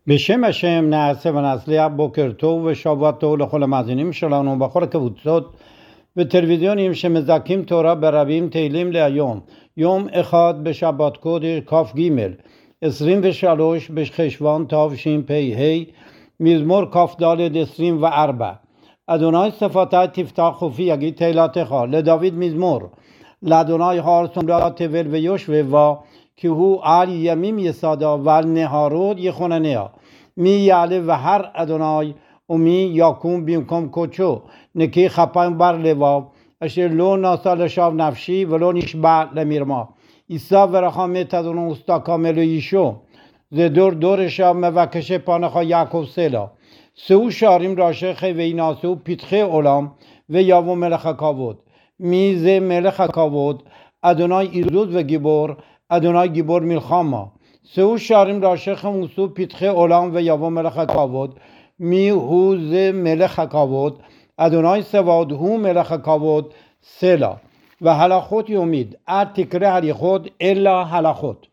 בשם השם נעשה ונצליח. בוקר טוב ושבוע טוב לכל המאזינים שלנו בכל הקבוצות וטלוויזיונים שמזכים תורה ברבים. תהילים להיום, יום אחד בשבת קודש כ"ג 23 בחשוון תשפ"ה, מזמור כ"ד 24. אדוני שפתי תפתח חופי יגיד תהילתך. לדוד מזמור. לאדוני הר סמרה תבל ויושביה, כי הוא על ימים יסדה ועל נהרות יכונניה. מי יעלה בהר אדוני ומי יקום במקום קודשו. נקי כפיים בר לבב, אשר לא נשא לשווא נפשי ולא נשבע למרמה. יישא ורחם את אדוני וסתקם אלוהישו. זה דור שב מבקש פניך יעקב סלה. שאו שערים ראשיך וינשאו פתחי עולם ויבוא מלך הכבוד. מי זה מלך הכבוד? אדוני עזוז וגיבור, אדוני גיבור מלחמה. שאו שערים ראשיכם ושאו פתחי עולם ויבוא מלך הכבוד. מי הוא זה מלך הכבוד? אדוני צבאות הוא מלך הכבוד סלה. והלכות יומיד, אל תקרא הליכות אלא הלכות.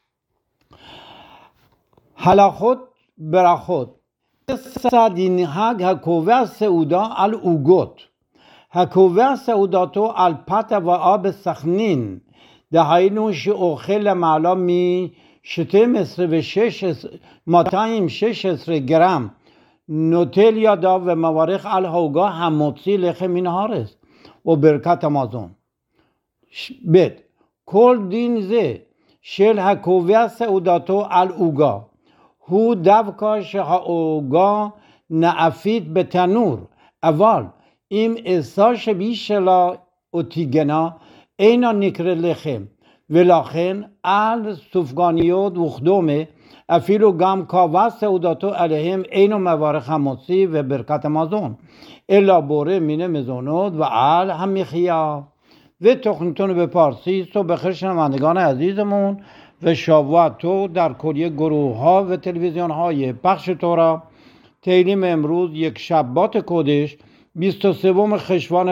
הלכות ברכות. כיצד ינהג הקובע סעודה על עוגות? הקובע סעודתו על פת הבאה בסכנין, דהיינו שאוכל למעלה מ-12 ו-216 גרם, נוטל ידיו ומברך על העוגה המוציא לחם מן הארץ וברכת המזון. ב. כל דין זה של הקובע סעודתו על עוגה הוא דווקא שהעוגה נאפית בתנור, אבל אם עשה שבישלה ותיגנה אינה נקראת לחם, ולכן על סופגניות וכדומה אפילו גם קובע סעודתו עליהם אינו מברך המוציא וברכת המזון, אלא בורא מן מזונות ועל המחיה. ותוכניתנו בפרסיס و بخیر شنوندگان عزیزمون و شبوه تو در کلیه گروه ها و تلویزیون های پخش تورا. تهیلیم امروز یک شبات کدش 23 خشوان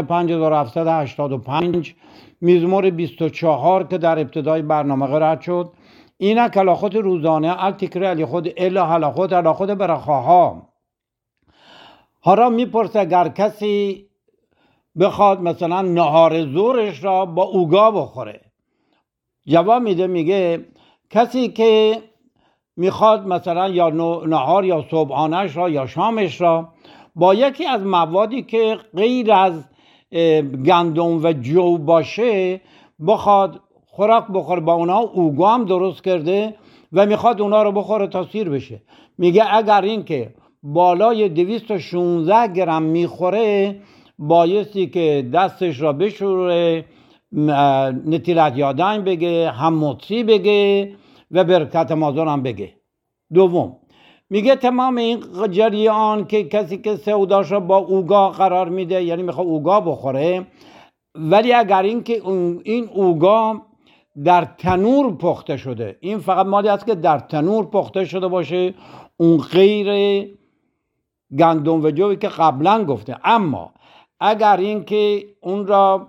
5785، مزمور 24 که در ابتدای برنامه قرار شد. اینک هلاخوت روزانه التکره علی خود الا هلاخوت برخواها. حالا میپرسه اگر کسی بخواد مثلا نهار زورش را با اوگا بخوره، جواب میگه کسی که میخواد مثلا یا نهار یا صبحانش را یا شامش را با یکی از موادی که غیر از گندم و جو باشه بخواد خوراک بخوره، با اونا اوگا هم درست کرده و میخواد اونا رو بخوره تا سیر بشه. میگه اگر این که بالای 216 گرم میخوره بایستی که دستش را بشوره، نتیلت یادن بگه، هموطی بگه و برکت مازون هم بگه. دوم میگه تمام این جریان که کسی که سعوداش را با اوگا قرار میده، یعنی میخواد اوگا بخوره، ولی اگر این که این اوگا در تنور پخته شده، این فقط مالی است که در تنور پخته شده باشه، اون غیر گندم و جوی که قبلا گفته. اما اگر این که اون را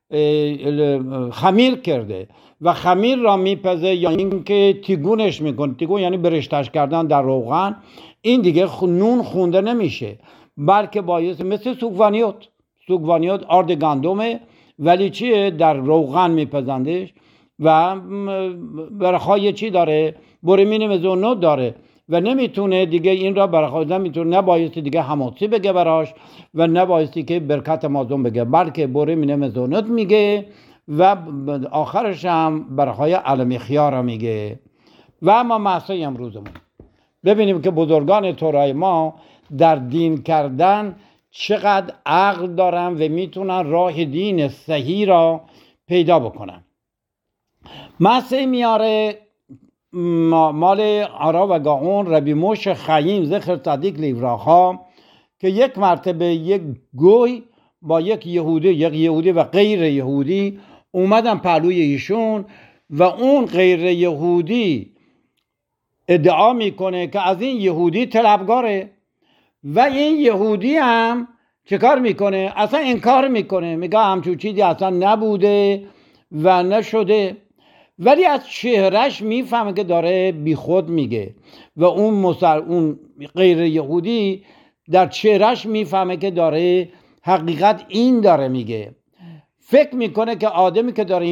خمیر کرده و خمیر را میپزه یا این که تیگونش میکنه، تیگون یعنی برشتش کردن در روغن، این دیگه نون خونده نمیشه، بلکه باید مثل سوگوانیوت آرد گندمه ولی چیه در روغن میپزندش و برخای چی داره؟ برمین مزونوت داره و نمیتونه دیگه این را برخواد، نمیتونه، نبایستی دیگه هموطی بگه براش و نبایستی که برکت مازون بگه، بلکه بوره مینه مزونت میگه و آخرش هم برخوای علمی خیار میگه. و اما محصای امروزمون ببینیم که بزرگان تورای ما در دین کردن چقدر عقل دارن و میتونن راه دین صحیح را پیدا بکنن. محصای میاره مال عرا و گاون ربی موش خیم ذکر صدیق لیوراها که یک مرتبه یک گوی با یک یهودی و غیر یهودی اومدن پهلوی ایشون و اون غیر یهودی ادعا میکنه که از این یهودی طلبگاره و این یهودی هم چه کار میکنه؟ اصلا انکار میکنه، میگه همچون چیزی اصلا نبوده و نشده. ولی از چهرش میفهمه که داره بیخود میگه و اون غیر یهودی در چهرش میفهمه که داره حقیقت این داره میگه. فکر میکنه که آدمی که داره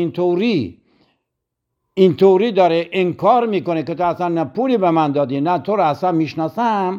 اینطوری داره انکار میکنه که تو اصلا نه پولی به من دادی نه تو رو اصلا میشناسم،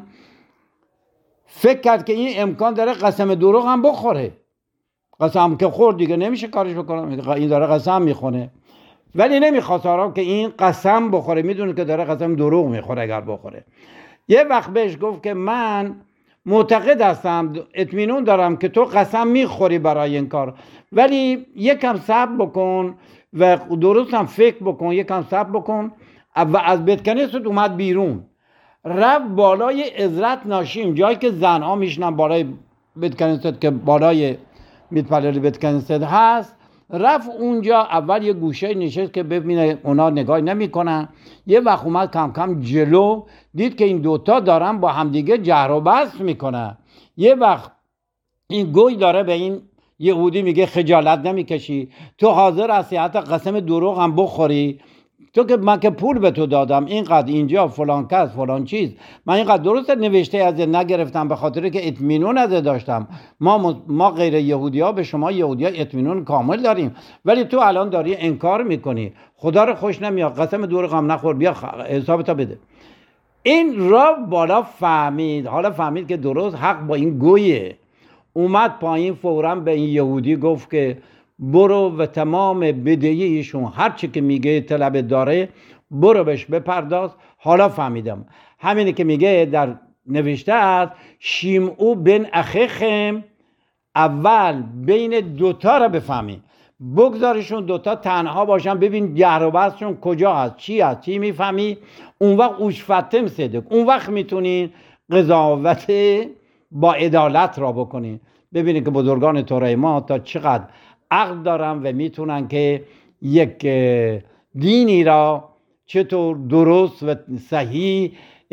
فکر کرد که این امکان داره قسم دروغ هم بخوره. قسم که خورد دیگه نمیشه کارش بکنه، این داره قسم میخونه. ولی نمیخواست آرام که این قسم بخوره، میدونه که داره قسم دروغ میخوره اگر بخوره. یه وقت بهش گفت که من معتقد هستم، اطمینان دارم که تو قسم میخوری برای این کار، ولی یکم صبر بکن و درست هم فکر بکن، یکم صبر بکن. و از بیت کنیست اومد بیرون، رفت بالای عزرت ناشیم، جایی که زنها میشنن بالای بیت کنیست که بالای میتپلل بیت کنیست هست. رفت اونجا، اول یه گوشه نشست که ببینه اونا نگاه نمیکنن. یه وقت اومد کم کم جلو، دید که این دوتا دارن با همدیگه جهر و بحث میکنن. یه وقت این گوی داره به این یهودی میگه خجالت نمیکشی؟ تو حاضر هستی حتی قسم دروغ هم بخوری؟ تو که من که پول به تو دادم اینقدر، اینجا فلان کس فلان چیز، من اینقدر درست نوشته از نگرفتم به خاطر که اطمینان از داشتم. ما غیر یهودی ها به شما یهودی ها اطمینان کامل داریم، ولی تو الان داری انکار میکنی. خدا رو خوش نمیاد، قسم دروغ هم نخور، بیا حسابتا بده. این را بالا فهمید، حالا فهمید که درست حق با این گویه. اومد پایین، فوراً به این یهودی گفت که برو و تمام بدهی ایشون هر چی که میگه طلب داره برو بهش بپرداز. حالا فهمیدم همینه که میگه در نوشته است شیمعو بن اخیخم، اول بین دوتا رو بفهمی، بگذارشون دوتا تنها باشن، ببین جهر و بحثشون کجا هست، چی هست، چی میفهمی. اون وقت اوشفتم صدق، اون وقت میتونین قضاوت با عدالت را بکنین. ببینید که بزرگان تورای ما تا چقدر عقل دارن و میتونن که یک دینی را چطور درست و صحیح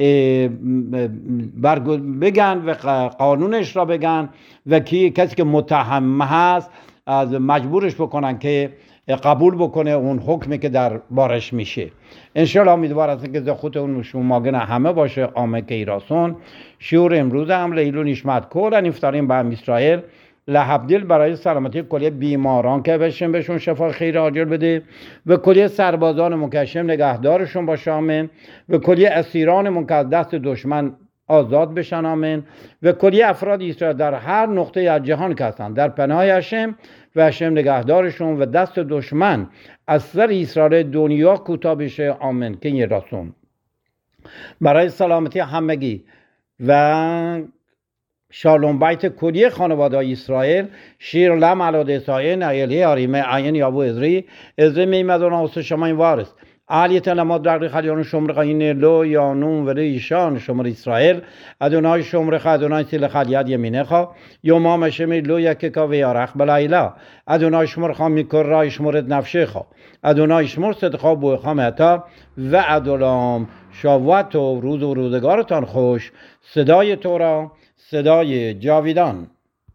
بگن و قانونش را بگن و کسی که متهم هست از مجبورش بکنن که قبول بکنه اون حکمی که در بارش میشه. انشالله امیدوار هستم که خود اون شماگن همه باشه. آمه که ایراسون شعور امروز هم لیلو نشمت کل نفتاریم به هم اسرائیل لحبدیل برای سلامتی کلیه بیماران که بهشون شفا خیر عاجل بده و کلیه سربازان مکشم نگهدارشون باشه آمین و کلیه اسیران که از دست دشمن آزاد بشن آمین و کلیه افراد اسرائیل در هر نقطه از جهان که هستن در پناه هشم و هشم نگهدارشون و دست دشمن از سر اسرائیل دنیا کوتاه بشه آمین. که این راسون برای سلامتی همگی و شالوم بیت کلیه خانواده اسرائیل شیر لم علاده ساین ایلی آریمه عین یابو ازری میمدون آسه شما این وارست علیت لما در خلیان شمر قین لو یانون و ریشان شمر اسرائیل ادونای شمر ادونای سیل خلیت یمینه خوا یوما مشمی لو یک کا و یارخ بلایلا ادونای شمر خام میکر رای شمرت نفشه خوا ادونای شمر صدقا بو خامتا و ادولام شاوت و روز و روزگارتان خوش. صدای تو را صدای جاویدان.